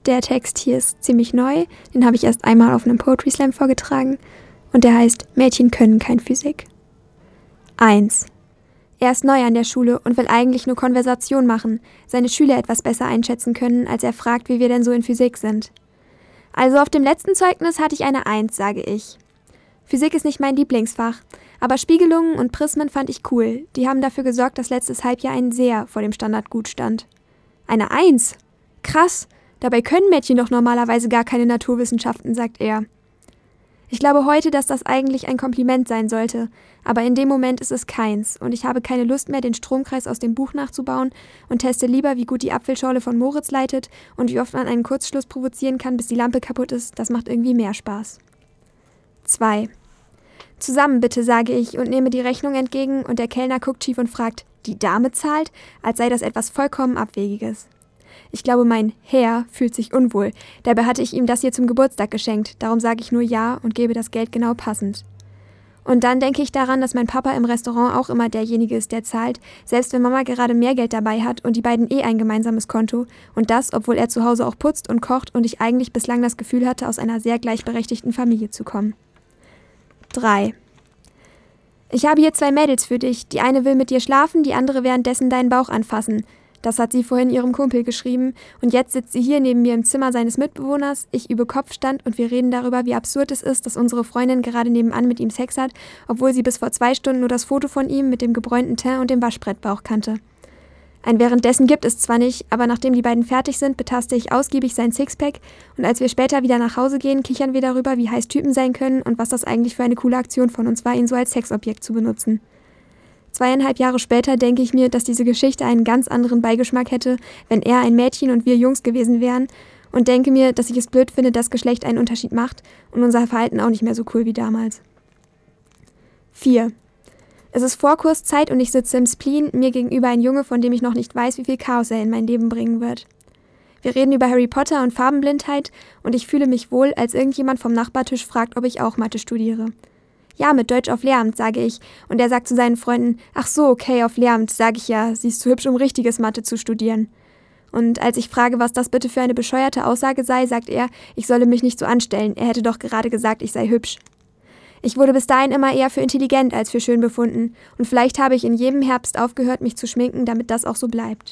Der Text hier ist ziemlich neu, den habe ich erst einmal auf einem Poetry Slam vorgetragen und der heißt Mädchen können kein Physik. 1. Er ist neu an der Schule und will eigentlich nur Konversation machen, seine Schüler etwas besser einschätzen können, als er fragt, wie wir denn so in Physik sind. Also auf dem letzten Zeugnis hatte ich eine 1, sage ich. Physik ist nicht mein Lieblingsfach, aber Spiegelungen und Prismen fand ich cool. Die haben dafür gesorgt, dass letztes Halbjahr ein Sehr vor dem Standard gut stand. Eine 1? Krass, dabei können Mädchen doch normalerweise gar keine Naturwissenschaften, sagt er. Ich glaube heute, dass das eigentlich ein Kompliment sein sollte, aber in dem Moment ist es keins und ich habe keine Lust mehr, den Stromkreis aus dem Buch nachzubauen und teste lieber, wie gut die Apfelschorle von Moritz leitet und wie oft man einen Kurzschluss provozieren kann, bis die Lampe kaputt ist. Das macht irgendwie mehr Spaß. 2. Zusammen bitte, sage ich und nehme die Rechnung entgegen und der Kellner guckt schief und fragt, die Dame zahlt, als sei das etwas vollkommen Abwegiges. Ich glaube, mein Herr fühlt sich unwohl. Dabei hatte ich ihm das hier zum Geburtstag geschenkt. Darum sage ich nur ja und gebe das Geld genau passend. Und dann denke ich daran, dass mein Papa im Restaurant auch immer derjenige ist, der zahlt, selbst wenn Mama gerade mehr Geld dabei hat und die beiden ein gemeinsames Konto. Und das, obwohl er zu Hause auch putzt und kocht und ich eigentlich bislang das Gefühl hatte, aus einer sehr gleichberechtigten Familie zu kommen. 3. Ich habe hier 2 Mädels für dich. Die eine will mit dir schlafen, die andere währenddessen deinen Bauch anfassen. Das hat sie vorhin ihrem Kumpel geschrieben und jetzt sitzt sie hier neben mir im Zimmer seines Mitbewohners, ich übe Kopfstand und wir reden darüber, wie absurd es ist, dass unsere Freundin gerade nebenan mit ihm Sex hat, obwohl sie bis vor 2 Stunden nur das Foto von ihm mit dem gebräunten Teint und dem Waschbrettbauch kannte. Ein Währenddessen gibt es zwar nicht, aber nachdem die beiden fertig sind, betaste ich ausgiebig sein Sixpack und als wir später wieder nach Hause gehen, kichern wir darüber, wie heiß Typen sein können und was das eigentlich für eine coole Aktion von uns war, ihn so als Sexobjekt zu benutzen. 2,5 Jahre später denke ich mir, dass diese Geschichte einen ganz anderen Beigeschmack hätte, wenn er ein Mädchen und wir Jungs gewesen wären und denke mir, dass ich es blöd finde, dass Geschlecht einen Unterschied macht und unser Verhalten auch nicht mehr so cool wie damals. 4. Es ist Vorkurszeit und ich sitze im Spleen, mir gegenüber ein Junge, von dem ich noch nicht weiß, wie viel Chaos er in mein Leben bringen wird. Wir reden über Harry Potter und Farbenblindheit und ich fühle mich wohl, als irgendjemand vom Nachbartisch fragt, ob ich auch Mathe studiere. Ja, mit Deutsch auf Lehramt, sage ich. Und er sagt zu seinen Freunden, ach so, okay, auf Lehramt, sage ich ja, sie ist zu hübsch, um richtiges Mathe zu studieren. Und als ich frage, was das bitte für eine bescheuerte Aussage sei, sagt er, ich solle mich nicht so anstellen, er hätte doch gerade gesagt, ich sei hübsch. Ich wurde bis dahin immer eher für intelligent als für schön befunden und vielleicht habe ich in jedem Herbst aufgehört, mich zu schminken, damit das auch so bleibt.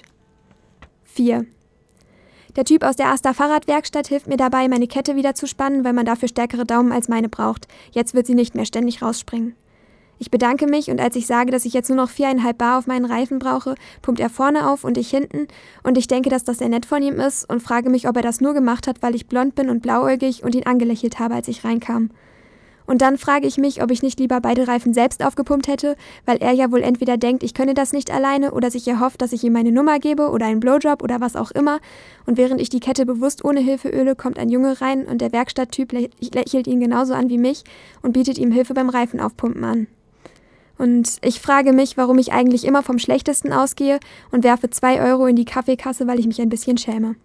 4. Der Typ aus der Asta Fahrradwerkstatt hilft mir dabei, meine Kette wieder zu spannen, weil man dafür stärkere Daumen als meine braucht. Jetzt wird sie nicht mehr ständig rausspringen. Ich bedanke mich und als ich sage, dass ich jetzt nur noch 4,5 Bar auf meinen Reifen brauche, pumpt er vorne auf und ich hinten und ich denke, dass das sehr nett von ihm ist und frage mich, ob er das nur gemacht hat, weil ich blond bin und blauäugig und ihn angelächelt habe, als ich reinkam. Und dann frage ich mich, ob ich nicht lieber beide Reifen selbst aufgepumpt hätte, weil er ja wohl entweder denkt, ich könne das nicht alleine oder sich erhofft, dass ich ihm meine Nummer gebe oder einen Blowjob oder was auch immer. Und während ich die Kette bewusst ohne Hilfe öle, kommt ein Junge rein und der Werkstatttyp lächelt ihn genauso an wie mich und bietet ihm Hilfe beim Reifenaufpumpen an. Und ich frage mich, warum ich eigentlich immer vom Schlechtesten ausgehe und werfe 2 Euro in die Kaffeekasse, weil ich mich ein bisschen schäme.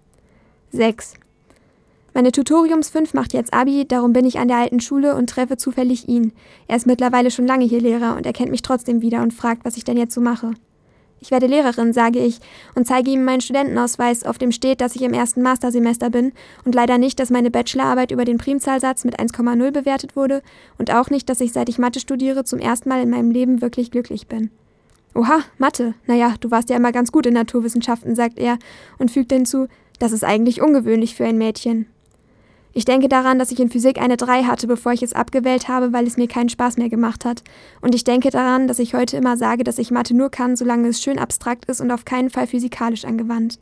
6. Meine Tutoriums 5 macht jetzt Abi, darum bin ich an der alten Schule und treffe zufällig ihn. Er ist mittlerweile schon lange hier Lehrer und er kennt mich trotzdem wieder und fragt, was ich denn jetzt so mache. Ich werde Lehrerin, sage ich, und zeige ihm meinen Studentenausweis, auf dem steht, dass ich im 1. Mastersemester bin und leider nicht, dass meine Bachelorarbeit über den Primzahlsatz mit 1,0 bewertet wurde und auch nicht, dass ich, seit ich Mathe studiere, zum ersten Mal in meinem Leben wirklich glücklich bin. Oha, Mathe, naja, du warst ja immer ganz gut in Naturwissenschaften, sagt er und fügt hinzu, das ist eigentlich ungewöhnlich für ein Mädchen. Ich denke daran, dass ich in Physik eine 3 hatte, bevor ich es abgewählt habe, weil es mir keinen Spaß mehr gemacht hat. Und ich denke daran, dass ich heute immer sage, dass ich Mathe nur kann, solange es schön abstrakt ist und auf keinen Fall physikalisch angewandt.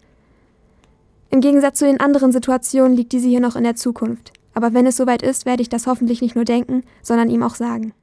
Im Gegensatz zu den anderen Situationen liegt diese hier noch in der Zukunft. Aber wenn es soweit ist, werde ich das hoffentlich nicht nur denken, sondern ihm auch sagen.